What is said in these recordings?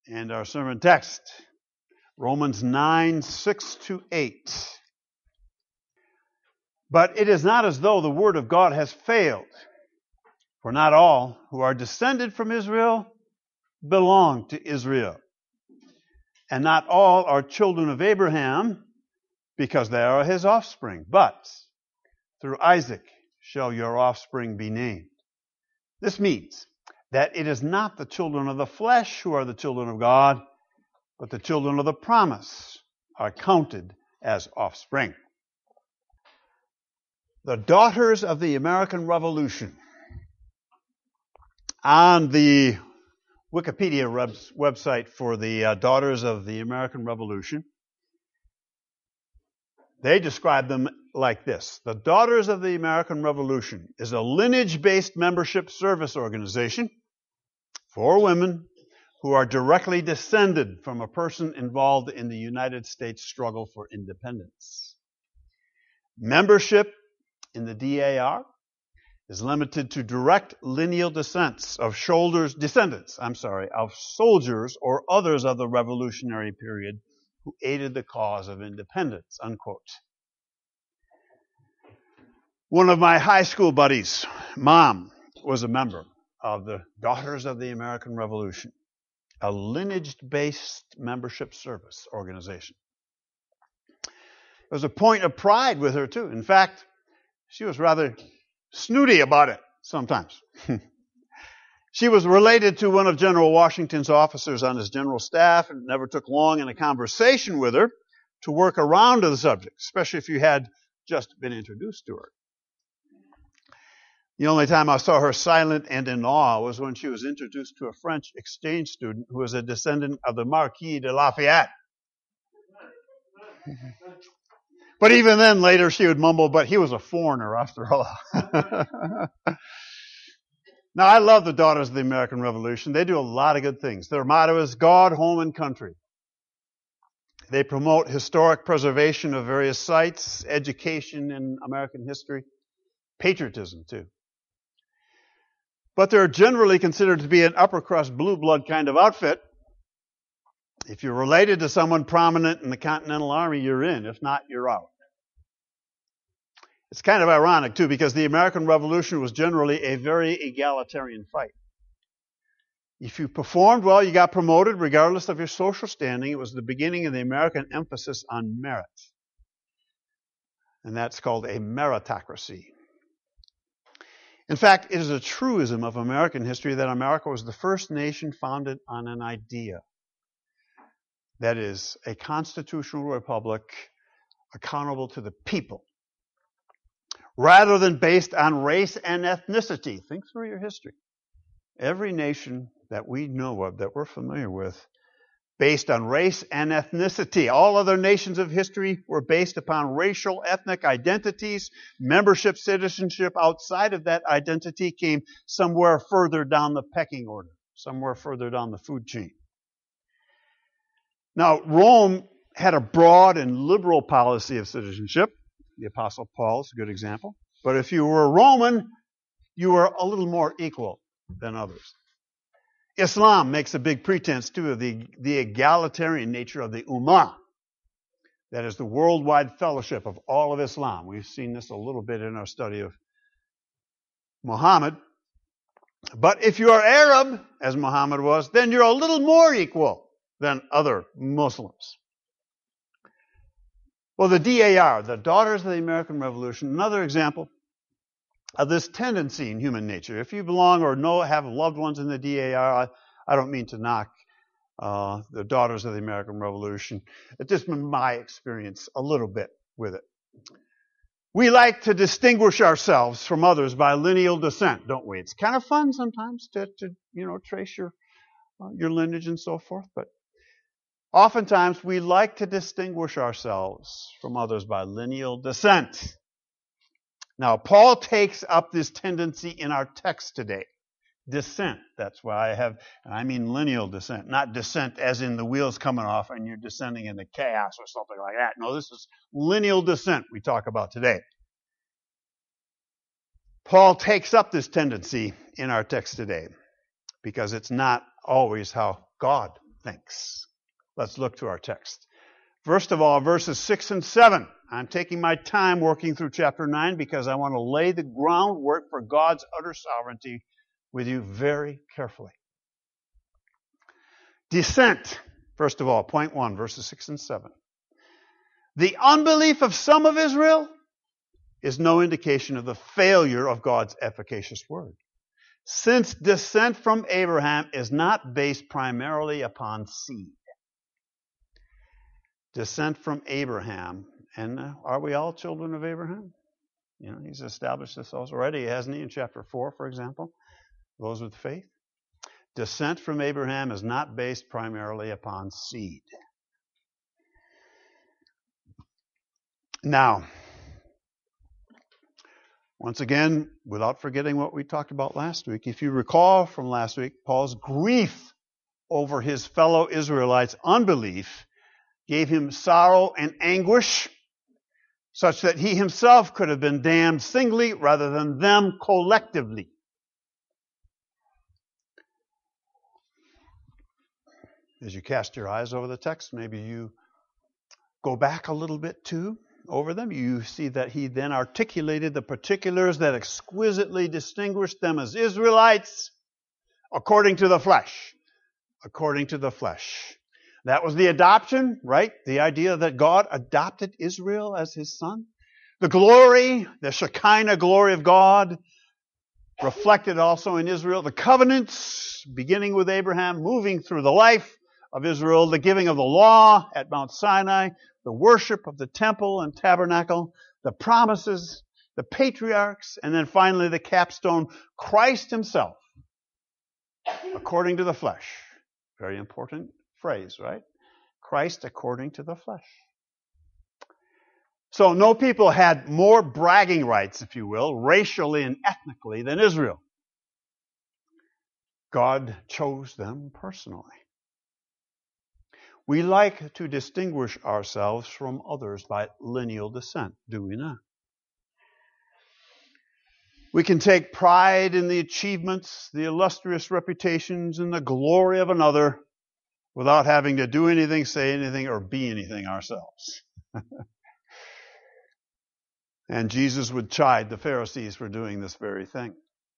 And our sermon text, Romans 9, 6-8. But it is not as though the word of God has failed. For not all who are descended from Israel belong to Israel. And not all are children of Abraham, because they are his offspring. But through Isaac shall your offspring be named. This means that it is not the children of the flesh who are the children of God, but the children of the promise are counted as offspring. The Daughters of the American Revolution. On the Wikipedia website for the Daughters of the American Revolution, they describe them like this. The Daughters of the American Revolution is a lineage-based membership service organization for women who are directly descended from a person involved in the United States struggle for independence. Membership in the DAR is limited to direct lineal descendants of soldiers or others of the Revolutionary period who aided the cause of independence, unquote. One of my high school buddies' mom was a member of the Daughters of the American Revolution, a lineage-based membership service organization. It was a point of pride with her, too. In fact, she was rather snooty about it sometimes. She was related to one of General Washington's officers on his general staff, and it never took long in a conversation with her to work around to the subject, especially if you had just been introduced to her. The only time I saw her silent and in awe was when she was introduced to a French exchange student who was a descendant of the Marquis de Lafayette. But even then, later she would mumble, but he was a foreigner after all. Now, I love the Daughters of the American Revolution. They do a lot of good things. Their motto is God, Home, and Country. They promote historic preservation of various sites, education in American history, patriotism, too. But they're generally considered to be an upper-crust blue blood kind of outfit. If you're related to someone prominent in the Continental Army, you're in. If not, you're out. It's kind of ironic, too, because the American Revolution was generally a very egalitarian fight. If you performed well, you got promoted regardless of your social standing. It was the beginning of the American emphasis on merit. And that's called a meritocracy. In fact, it is a truism of American history that America was the first nation founded on an idea. That is, a constitutional republic accountable to the people, rather than based on race and ethnicity. Think through your history. Every nation that we know of, that we're familiar with, based on race and ethnicity. All other nations of history were based upon racial, ethnic identities. Membership, citizenship outside of that identity came somewhere further down the pecking order, somewhere further down the food chain. Now, Rome had a broad and liberal policy of citizenship. The Apostle Paul is a good example. But if you were a Roman, you were a little more equal than others. Islam makes a big pretense, too, of the egalitarian nature of the Ummah. That is the worldwide fellowship of all of Islam. We've seen this a little bit in our study of Muhammad. But if you are Arab, as Muhammad was, then you're a little more equal than other Muslims. Well, the DAR, the Daughters of the American Revolution, another example of this tendency in human nature. If you belong or have loved ones in the DAR, I don't mean to knock the Daughters of the American Revolution. It's just been my experience a little bit with it. We like to distinguish ourselves from others by lineal descent, don't we? It's kind of fun sometimes to trace your lineage and so forth, but oftentimes we like to distinguish ourselves from others by lineal descent. Now, Paul takes up this tendency in our text today. Descent. That's why I mean lineal descent, not descent as in the wheels coming off and you're descending into chaos or something like that. No, this is lineal descent we talk about today. Paul takes up this tendency in our text today because it's not always how God thinks. Let's look to our text. First of all, verses 6 and 7. I'm taking my time working through chapter 9 because I want to lay the groundwork for God's utter sovereignty with you very carefully. Descent, first of all, point 1, verses 6 and 7. The unbelief of some of Israel is no indication of the failure of God's efficacious word, since descent from Abraham is not based primarily upon seed. Descent from Abraham, and are we all children of Abraham? You know, he's established this already, hasn't he, in chapter 4, for example, those with faith. Descent from Abraham is not based primarily upon seed. Now, once again, without forgetting what we talked about last week, if you recall from last week, Paul's grief over his fellow Israelites' unbelief gave him sorrow and anguish, such that he himself could have been damned singly rather than them collectively. As you cast your eyes over the text, maybe you go back a little bit too over them. You see that he then articulated the particulars that exquisitely distinguished them as Israelites according to the flesh. According to the flesh. That was the adoption, right? The idea that God adopted Israel as his son. The glory, the Shekinah glory of God, reflected also in Israel. The covenants, beginning with Abraham, moving through the life of Israel, the giving of the law at Mount Sinai, the worship of the temple and tabernacle, the promises, the patriarchs, and then finally the capstone, Christ himself, according to the flesh. Very important phrase, right? Christ according to the flesh. So no people had more bragging rights, if you will, racially and ethnically than Israel. God chose them personally. We like to distinguish ourselves from others by lineal descent, do we not? We can take pride in the achievements, the illustrious reputations, and the glory of another without having to do anything, say anything, or be anything ourselves. And Jesus would chide the Pharisees for doing this very thing.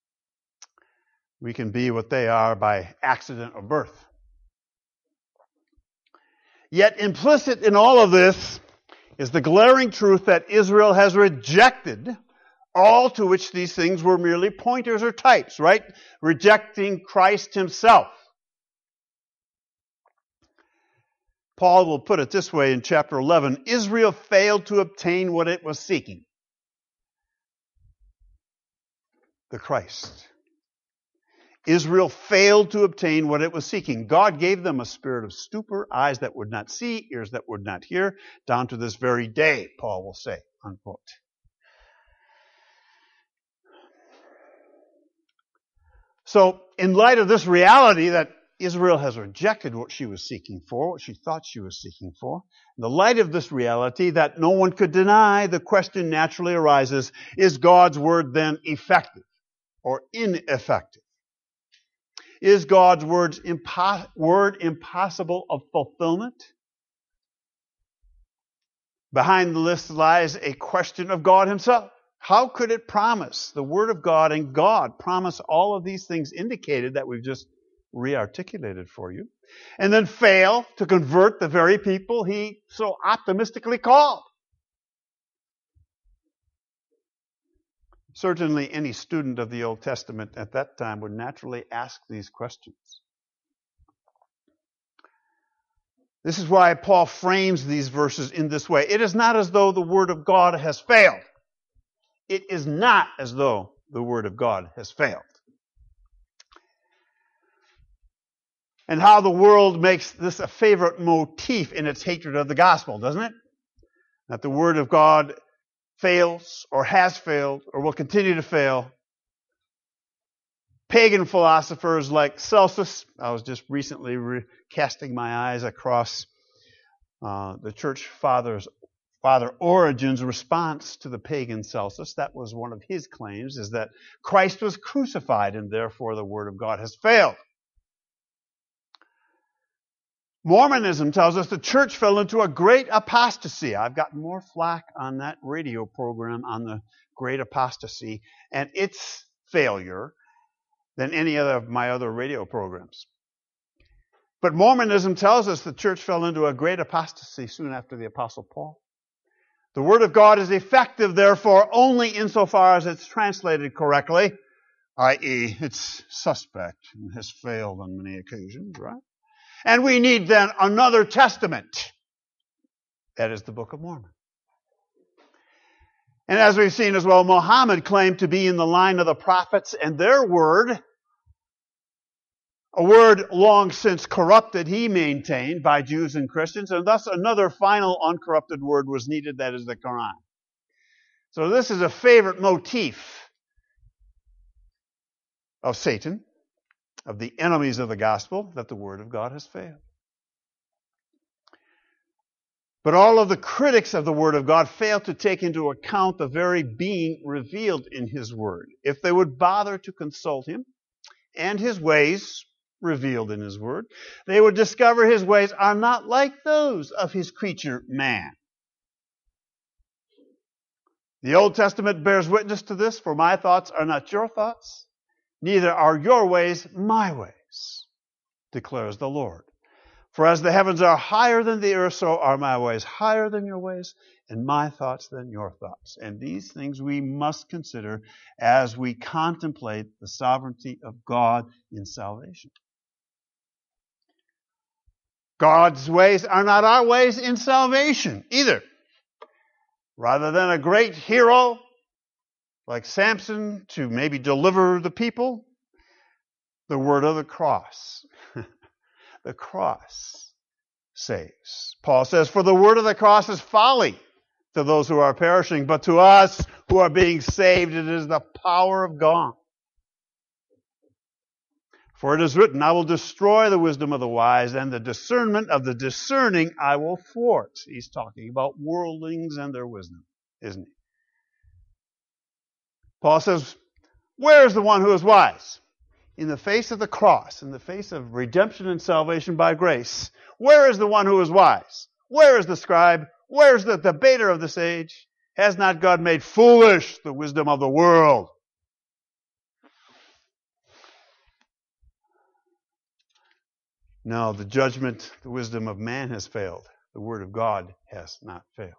We can be what they are by accident of birth. Yet implicit in all of this is the glaring truth that Israel has rejected all to which these things were merely pointers or types, right? Rejecting Christ himself. Paul will put it this way in chapter 11. Israel failed to obtain what it was seeking. The Christ. Israel failed to obtain what it was seeking. God gave them a spirit of stupor, eyes that would not see, ears that would not hear, down to this very day, Paul will say, unquote. So, in light of this reality that Israel has rejected what she was seeking for, what she thought she was seeking for, in the light of this reality that no one could deny, the question naturally arises, is God's word then effective or ineffective? Is God's word impossible of fulfillment? Behind the list lies a question of God himself. How could it promise, the word of God and God promise all of these things indicated that we've just re-articulated for you, and then fail to convert the very people he so optimistically called? Certainly any student of the Old Testament at that time would naturally ask these questions. This is why Paul frames these verses in this way. It is not as though the Word of God has failed. It is not as though the Word of God has failed. And how the world makes this a favorite motif in its hatred of the gospel, doesn't it? That the Word of God fails or has failed or will continue to fail. Pagan philosophers like Celsus, I was just recently casting my eyes across the church Father Origen's response to the pagan Celsus. That was one of his claims, is that Christ was crucified and therefore the Word of God has failed. Mormonism tells us the church fell into a great apostasy. I've gotten more flack on that radio program on the great apostasy and its failure than any other of my other radio programs. But Mormonism tells us the church fell into a great apostasy soon after the Apostle Paul. The Word of God is effective, therefore, only insofar as it's translated correctly, i.e., it's suspect and has failed on many occasions, right? And we need then another testament. That is the Book of Mormon. And as we've seen as well, Muhammad claimed to be in the line of the prophets, and their word, a word long since corrupted, he maintained by Jews and Christians, and thus another final uncorrupted word was needed, that is the Quran. So this is a favorite motif of Satan, of the enemies of the gospel, that the Word of God has failed. But all of the critics of the Word of God fail to take into account the very being revealed in His Word. If they would bother to consult Him and His ways revealed in His Word, they would discover His ways are not like those of His creature man. The Old Testament bears witness to this, for my thoughts are not your thoughts, neither are your ways my ways, declares the Lord. For as the heavens are higher than the earth, so are my ways higher than your ways, and my thoughts than your thoughts. And these things we must consider as we contemplate the sovereignty of God in salvation. God's ways are not our ways in salvation either. Rather than a great hero like Samson to maybe deliver the people, the word of the cross. The cross saves. Paul says, for the word of the cross is folly to those who are perishing, but to us who are being saved, it is the power of God. For it is written, I will destroy the wisdom of the wise, and the discernment of the discerning I will thwart. He's talking about worldlings and their wisdom, isn't he? Paul says, where is the one who is wise? In the face of the cross, in the face of redemption and salvation by grace, where is the one who is wise? Where is the scribe? Where is the debater of this age? Has not God made foolish the wisdom of the world? No, the judgment, the wisdom of man has failed. The word of God has not failed.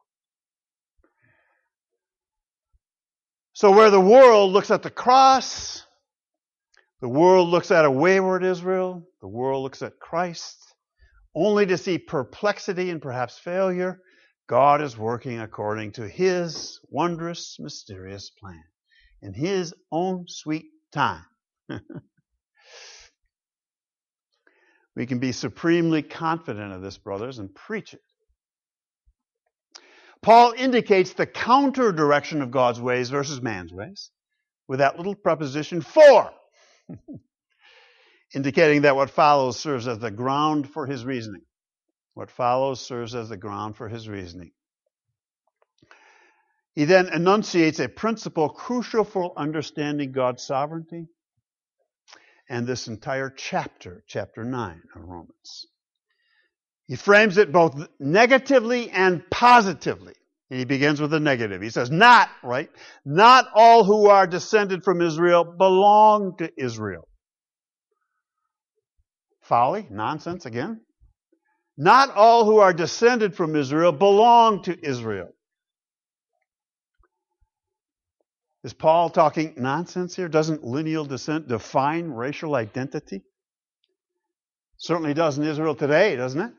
So where the world looks at the cross, the world looks at a wayward Israel, the world looks at Christ, only to see perplexity and perhaps failure, God is working according to His wondrous, mysterious plan in His own sweet time. We can be supremely confident of this, brothers, and preach it. Paul indicates the counter direction of God's ways versus man's ways with that little preposition for, indicating that what follows serves as the ground for his reasoning. What follows serves as the ground for his reasoning. He then enunciates a principle crucial for understanding God's sovereignty and this entire chapter, chapter 9 of Romans. He frames it both negatively and positively. And he begins with the negative. He says, not all who are descended from Israel belong to Israel. Folly, nonsense again. Not all who are descended from Israel belong to Israel. Is Paul talking nonsense here? Doesn't lineal descent define racial identity? Certainly does in Israel today, doesn't it?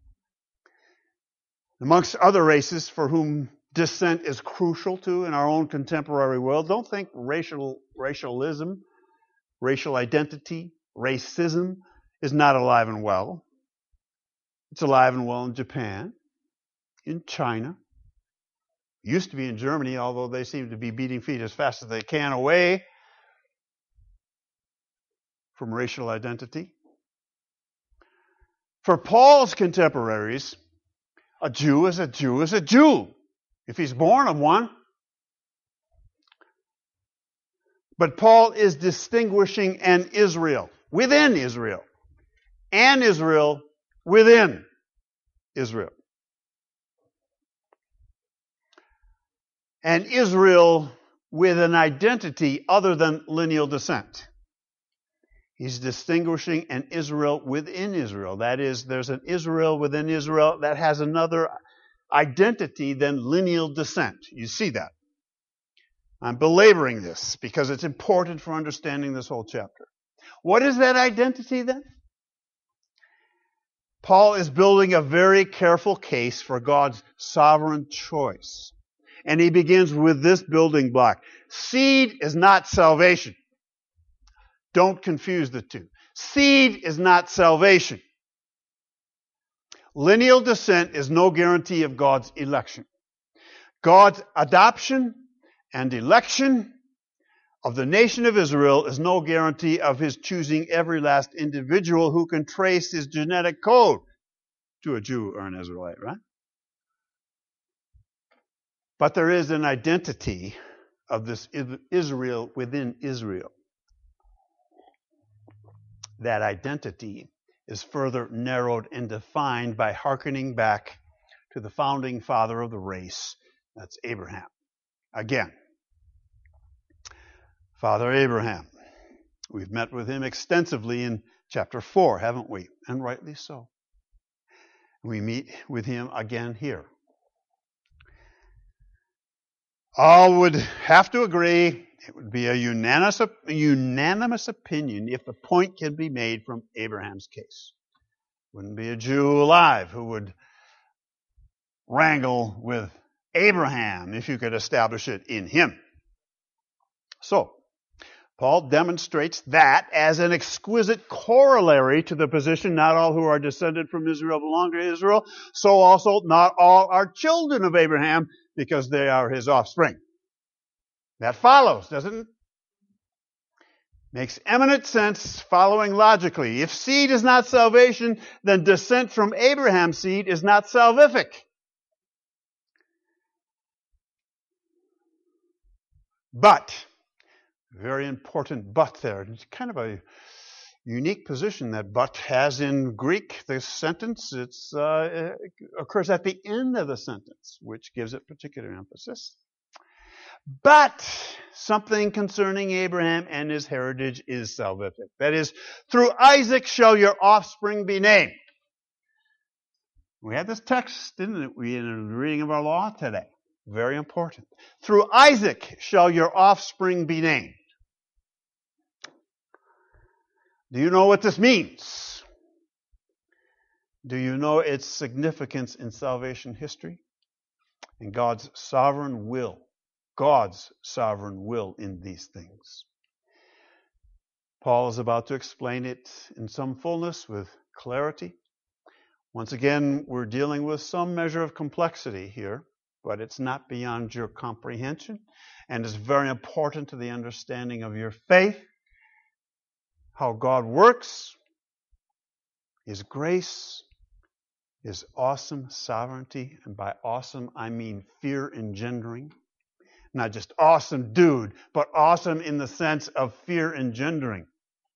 Amongst other races for whom descent is crucial to in our own contemporary world, don't think racialism, racial identity, racism is not alive and well. It's alive and well in Japan, in China. It used to be in Germany, although they seem to be beating feet as fast as they can away from racial identity. For Paul's contemporaries, a Jew is a Jew is a Jew, if he's born of one. But Paul is distinguishing an Israel, within Israel, an Israel within Israel. And Israel with an identity other than lineal descent. He's distinguishing an Israel within Israel. That is, there's an Israel within Israel that has another identity than lineal descent. You see that. I'm belaboring this because it's important for understanding this whole chapter. What is that identity then? Paul is building a very careful case for God's sovereign choice. And he begins with this building block. Seed is not salvation. Don't confuse the two. Seed is not salvation. Lineal descent is no guarantee of God's election. God's adoption and election of the nation of Israel is no guarantee of his choosing every last individual who can trace his genetic code to a Jew or an Israelite, right? But there is an identity of this Israel within Israel. That identity is further narrowed and defined by hearkening back to the founding father of the race, that's Abraham. Again, Father Abraham. We've met with him extensively in chapter 4, haven't we? And rightly so. We meet with him again here. All would have to agree it would be a unanimous opinion if the point can be made from Abraham's case. Wouldn't be a Jew alive who would wrangle with Abraham if you could establish it in him. So, Paul demonstrates that as an exquisite corollary to the position not all who are descended from Israel belong to Israel, so also not all are children of Abraham because they are his offspring. That follows, doesn't it? Makes eminent sense following logically. If seed is not salvation, then descent from Abraham's seed is not salvific. But, very important but there. It's kind of a unique position that but has in Greek. This sentence, it occurs at the end of the sentence, which gives it particular emphasis. But something concerning Abraham and his heritage is salvific. That is, through Isaac shall your offspring be named. We had this text, didn't we, in the reading of our law today. Very important. Through Isaac shall your offspring be named. Do you know what this means? Do you know its significance in salvation history? And God's sovereign will. God's sovereign will in these things. Paul is about to explain it in some fullness with clarity. Once again, we're dealing with some measure of complexity here, but it's not beyond your comprehension, and it's very important to the understanding of your faith, how God works, His grace, His awesome sovereignty, and by awesome I mean fear-engendering. Not just awesome dude, but awesome in the sense of fear-engendering.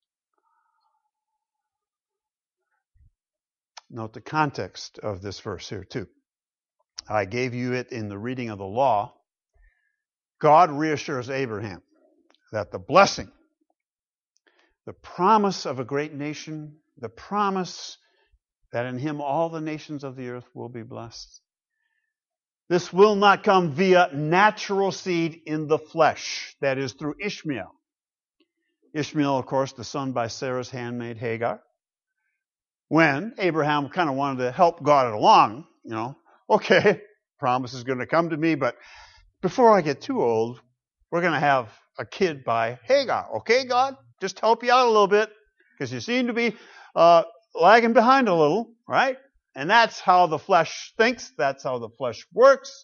Note the context of this verse here too. I gave you it in the reading of the law. God reassures Abraham that the blessing, the promise of a great nation, the promise that in him all the nations of the earth will be blessed. This will not come via natural seed in the flesh, that is through Ishmael. Ishmael, of course, the son by Sarah's handmaid Hagar. When Abraham kind of wanted to help God along, okay, promise is going to come to me, but before I get too old, we're going to have a kid by Hagar. Okay, God? Just help you out a little bit, because you seem to be lagging behind a little, right? And that's how the flesh thinks. That's how the flesh works.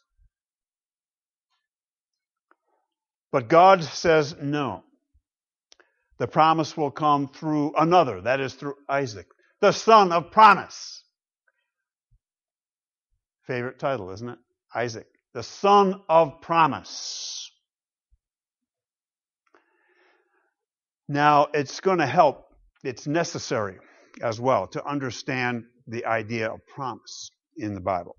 But God says no. The promise will come through another, that is through Isaac, the son of promise. Favorite title, isn't it? Isaac, the son of promise. Now, it's going to help. It's necessary as well to understand the idea of promise in the Bible.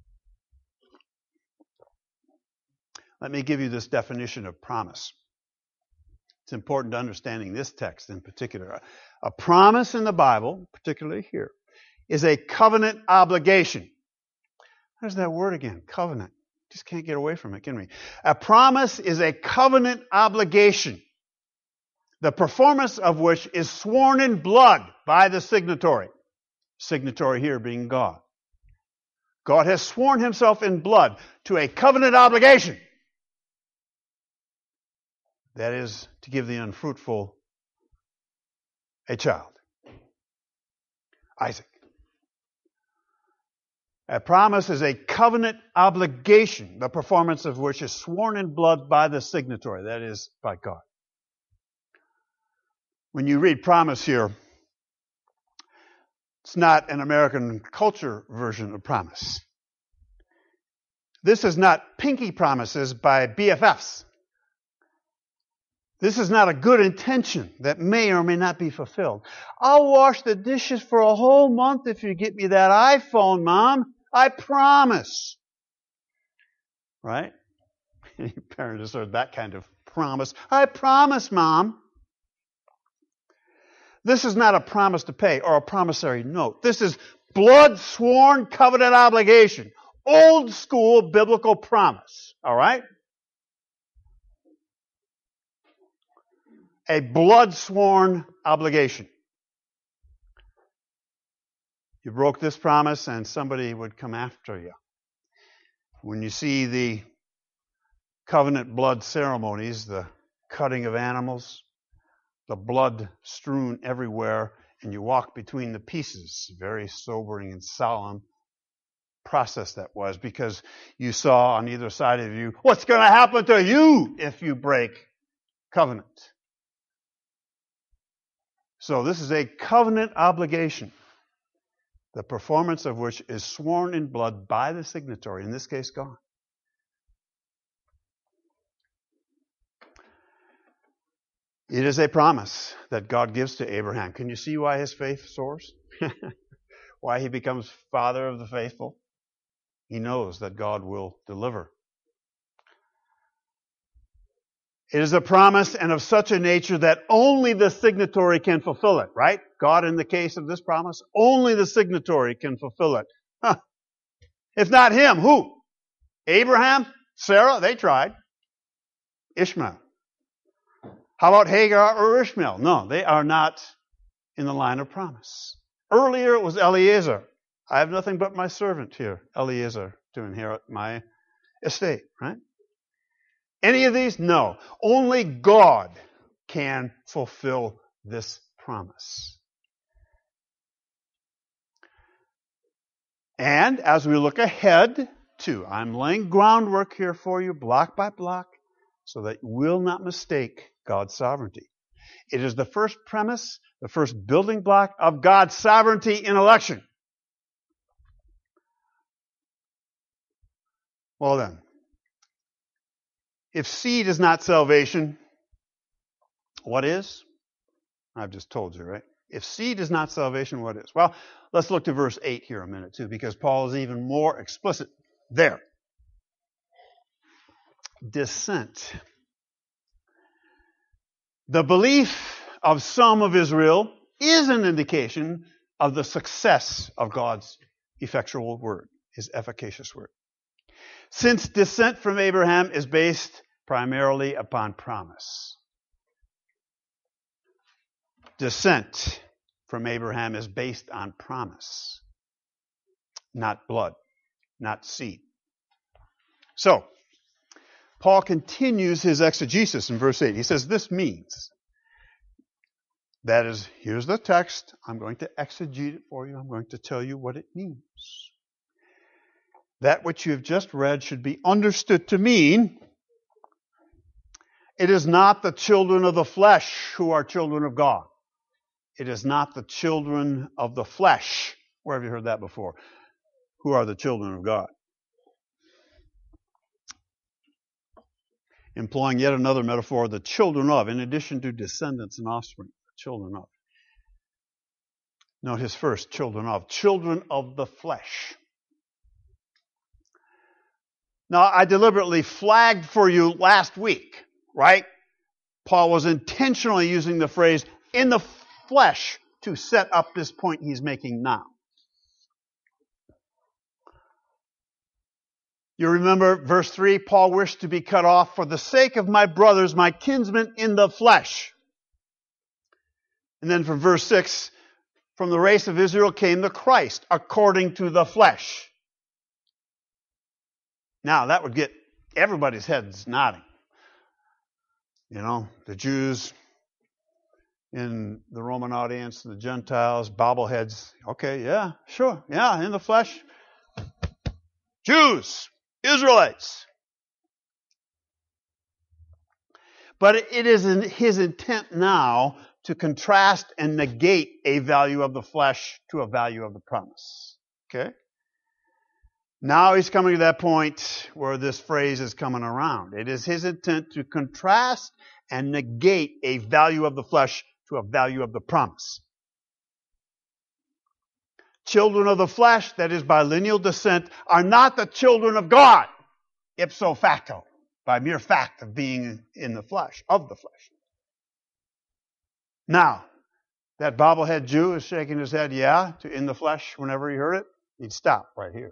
Let me give you this definition of promise. It's important to understanding this text in particular. A promise in the Bible, particularly here, is a covenant obligation. There's that word again, covenant. Just can't get away from it, can we? A promise is a covenant obligation, the performance of which is sworn in blood by the signatory. Signatory here being God. God has sworn himself in blood to a covenant obligation. That is to give the unfruitful a child. Isaac. A promise is a covenant obligation, the performance of which is sworn in blood by the signatory, that is, by God. When you read promise here, it's not an American culture version of promise. This is not pinky promises by BFFs. This is not a good intention that may or may not be fulfilled. I'll wash the dishes for a whole month if you get me that iPhone, Mom. I promise. Right? Any parent has heard that kind of promise. I promise, Mom. This is not a promise to pay or a promissory note. This is blood-sworn covenant obligation. Old school biblical promise. All right? A blood-sworn obligation. You broke this promise and somebody would come after you. When you see the covenant blood ceremonies, the cutting of animals, the blood strewn everywhere, and you walk between the pieces, very sobering and solemn process that was, because you saw on either side of you, what's going to happen to you if you break covenant? So this is a covenant obligation, the performance of which is sworn in blood by the signatory, in this case God. It is a promise that God gives to Abraham. Can you see why his faith soars? Why he becomes father of the faithful? He knows that God will deliver. It is a promise and of such a nature that only the signatory can fulfill it, right? God, in the case of this promise, only the signatory can fulfill it. If not him, who? Abraham? Sarah? They tried. Ishmael. How about Hagar or Ishmael? No, they are not in the line of promise. Earlier it was Eliezer. I have nothing but my servant here, Eliezer, to inherit my estate, right? Any of these? No. Only God can fulfill this promise. And as we look ahead to, I'm laying groundwork here for you, block by block, so that you will not mistake God's sovereignty. It is the first premise, the first building block of God's sovereignty in election. Well then, if seed is not salvation, what is? I've just told you, right? If seed is not salvation, what is? Well, let's look to verse 8 here a minute too, because Paul is even more explicit there. Descent. The belief of some of Israel is an indication of the success of God's effectual word, his efficacious word. Since descent from Abraham is based primarily upon promise. Descent from Abraham is based on promise, not blood, not seed. So, Paul continues his exegesis in verse 8. He says, this means, that is, here's the text. I'm going to exegete it for you. I'm going to tell you what it means. That which you have just read should be understood to mean, it is not the children of the flesh who are children of God. It is not the children of the flesh. Where have you heard that before? Who are the children of God? Employing yet another metaphor, the children of, in addition to descendants and offspring, children of. Note his first, children of the flesh. Now, I deliberately flagged for you last week, right? Paul was intentionally using the phrase in the flesh to set up this point he's making now. You remember verse 3, Paul wished to be cut off for the sake of my brothers, my kinsmen in the flesh. And then from verse 6, from the race of Israel came the Christ, according to the flesh. Now, that would get everybody's heads nodding. You know, the Jews in the Roman audience, the Gentiles, bobbleheads. Okay, yeah, sure. Yeah, in the flesh. Jews, Israelites. But it is his intent now to contrast and negate a value of the flesh to a value of the promise. Okay? Now he's coming to that point where this phrase is coming around. It is his intent to contrast and negate a value of the flesh to a value of the promise. Children of the flesh, that is by lineal descent, are not the children of God, ipso facto, by mere fact of being in the flesh, of the flesh. Now, that bobblehead Jew is shaking his head, yeah, to in the flesh whenever he heard it. He'd stop right here.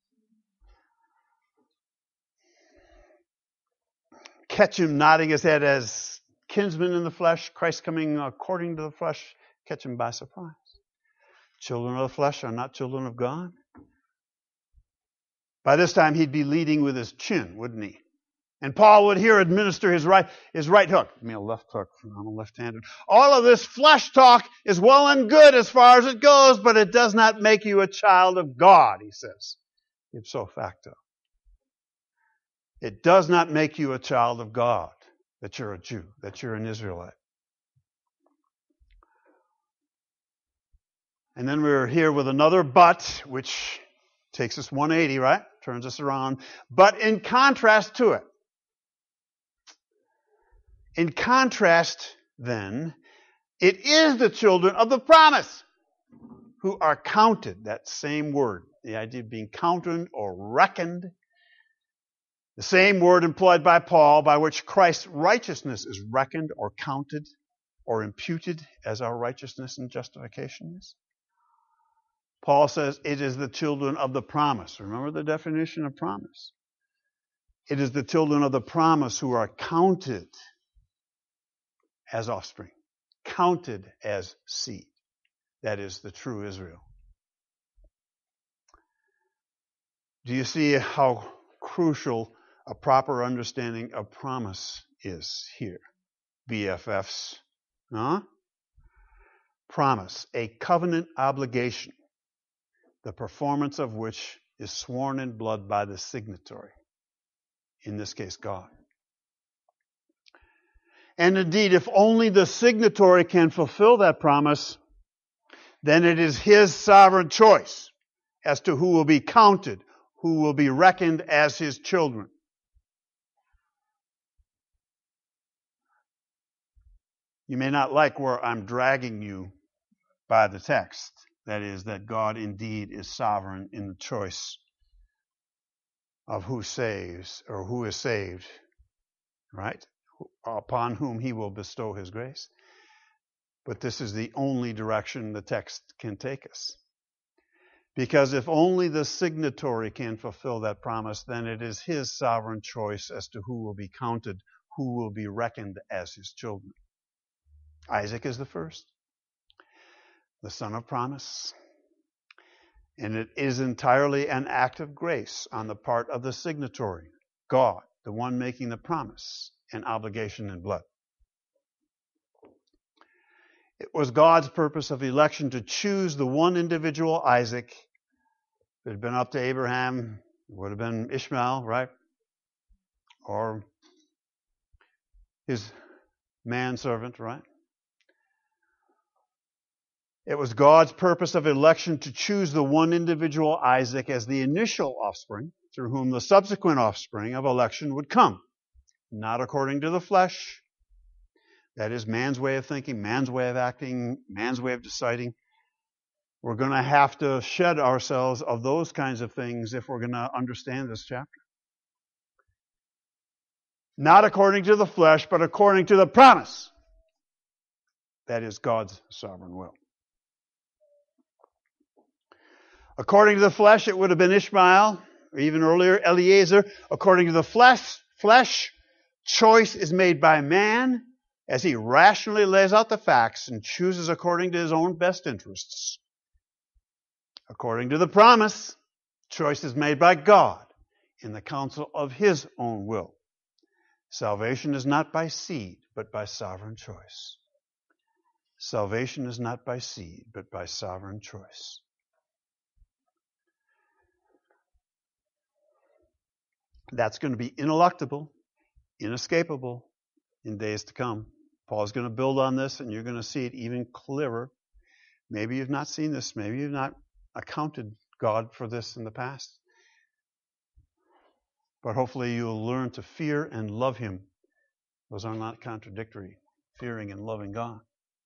Catch him nodding his head as kinsman in the flesh, Christ coming according to the flesh, catch him by surprise. Children of the flesh are not children of God. By this time, he'd be leading with his chin, wouldn't he? And Paul would here administer his right hook. I mean, a left hook. I'm a left-handed. All of this flesh talk is well and good as far as it goes, but it does not make you a child of God, he says. Ipso facto. It does not make you a child of God that you're a Jew, that you're an Israelite. And then we're here with another but, which takes us 180, right? Turns us around. But in contrast to it, in contrast, then, it is the children of the promise who are counted, that same word, the idea of being counted or reckoned, the same word employed by Paul by which Christ's righteousness is reckoned or counted or imputed as our righteousness and justification is. Paul says it is the children of the promise. Remember the definition of promise. It is the children of the promise who are counted as offspring, counted as seed. That is the true Israel. Do you see how crucial a proper understanding of promise is here? BFFs. Huh? Promise, a covenant obligation, the performance of which is sworn in blood by the signatory, in this case God. And indeed, if only the signatory can fulfill that promise, then it is his sovereign choice as to who will be counted, who will be reckoned as his children. You may not like where I'm dragging you by the text. That is, that God indeed is sovereign in the choice of who saves or who is saved, right? Upon whom he will bestow his grace. But this is the only direction the text can take us. Because if only the signatory can fulfill that promise, then it is his sovereign choice as to who will be counted, who will be reckoned as his children. Isaac is the first, the son of promise. And it is entirely an act of grace on the part of the signatory, God, the one making the promise and obligation in blood. It was God's purpose of election to choose the one individual, Isaac. If it had been up to Abraham, it would have been Ishmael, right? Or his manservant, right? It was God's purpose of election to choose the one individual, Isaac, as the initial offspring, through whom the subsequent offspring of election would come. Not according to the flesh. That is man's way of thinking, man's way of acting, man's way of deciding. We're going to have to shed ourselves of those kinds of things if we're going to understand this chapter. Not according to the flesh, but according to the promise. That is God's sovereign will. According to the flesh, it would have been Ishmael, or even earlier, Eliezer. According to the flesh, choice is made by man as he rationally lays out the facts and chooses according to his own best interests. According to the promise, choice is made by God in the counsel of his own will. Salvation is not by seed, but by sovereign choice. Salvation is not by seed, but by sovereign choice. That's going to be ineluctable, inescapable in days to come. Paul's going to build on this, and you're going to see it even clearer. Maybe you've not seen this. Maybe you've not accounted God for this in the past. But hopefully you'll learn to fear and love him. Those are not contradictory, fearing and loving God.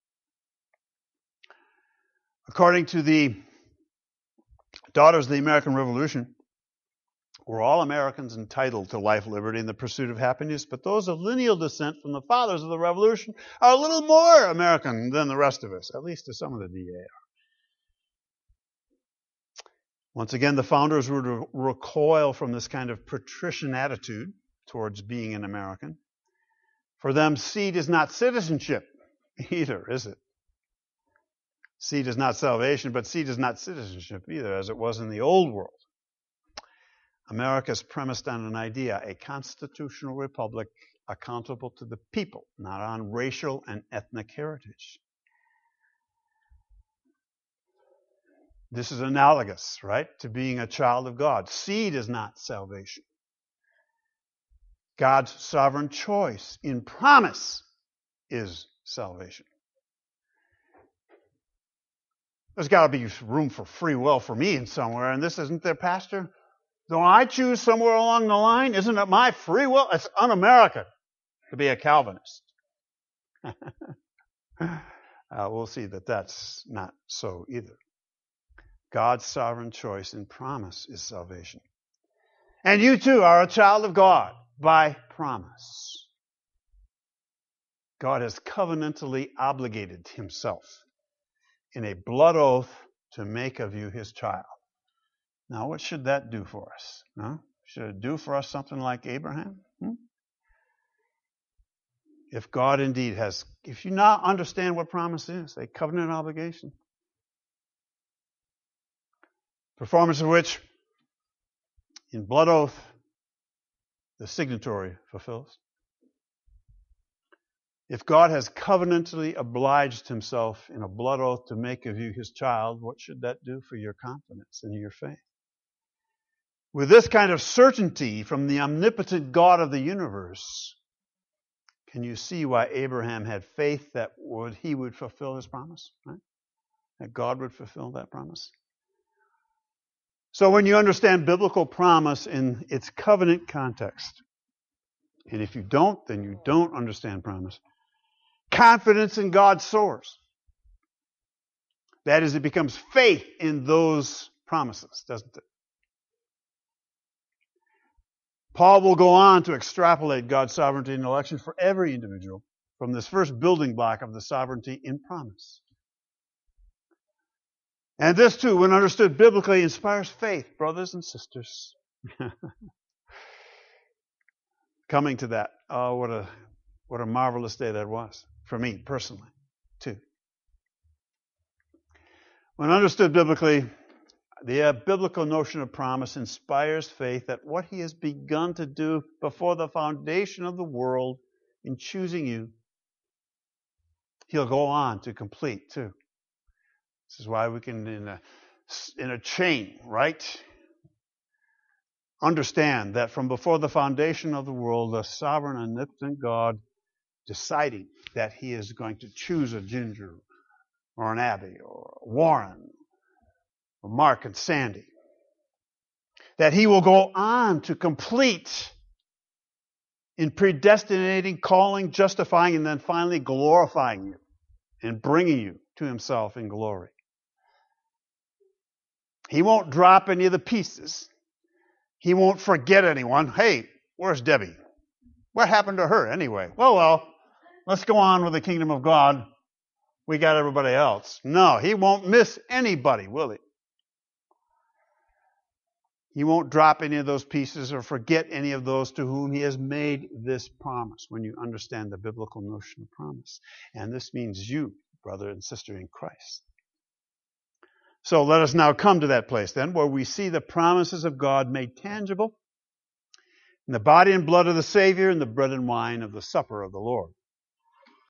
According to the Daughters of the American Revolution, we're all Americans entitled to life, liberty, and the pursuit of happiness, but those of lineal descent from the fathers of the Revolution are a little more American than the rest of us, at least to some of the DA. Once again, the founders were to recoil from this kind of patrician attitude towards being an American. For them, seed is not citizenship either, is it? Seed is not salvation, but seed is not citizenship either, as it was in the old world. America is premised on an idea, a constitutional republic accountable to the people, not on racial and ethnic heritage. This is analogous, right, to being a child of God. Seed is not salvation. God's sovereign choice in promise is salvation. There's got to be room for free will for me in somewhere, and this isn't there, Pastor? Don't I choose somewhere along the line? Isn't it my free will? It's un-American to be a Calvinist. We'll see that that's not so either. God's sovereign choice and promise is salvation. And you too are a child of God by promise. God has covenantally obligated himself in a blood oath to make of you his child. Now, what should that do for us? Huh? Should it do for us something like Abraham? If God indeed has, if you now understand what promise is, a covenant obligation, performance of which, in blood oath, the signatory fulfills. If God has covenantally obliged himself in a blood oath to make of you his child, what should that do for your confidence and your faith? With this kind of certainty from the omnipotent God of the universe, can you see why Abraham had faith that he would fulfill his promise? Right? That God would fulfill that promise? So when you understand biblical promise in its covenant context, and if you don't, then you don't understand promise. Confidence in God soars. That is, it becomes faith in those promises, doesn't it? Paul will go on to extrapolate God's sovereignty and election for every individual from this first building block of the sovereignty in promise. And this too, when understood biblically, inspires faith, brothers and sisters. Coming to that, oh, what a marvelous day that was for me personally, too. When understood biblically, the biblical notion of promise inspires faith that what he has begun to do before the foundation of the world in choosing you, he'll go on to complete too. This is why we can, in a chain, right, understand that from before the foundation of the world, the sovereign, omnipotent God deciding that he is going to choose a Ginger or an Abby or a Warren or Mark and Sandy, that he will go on to complete in predestinating, calling, justifying, and then finally glorifying you and bringing you to himself in glory. He won't drop any of the pieces. He won't forget anyone. Hey, where's Debbie? What happened to her anyway? Well, let's go on with the kingdom of God. We got everybody else. No, he won't miss anybody, will he? He won't drop any of those pieces or forget any of those to whom he has made this promise, when you understand the biblical notion of promise. And this means you, brother and sister in Christ. So let us now come to that place then where we see the promises of God made tangible in the body and blood of the Savior and the bread and wine of the supper of the Lord.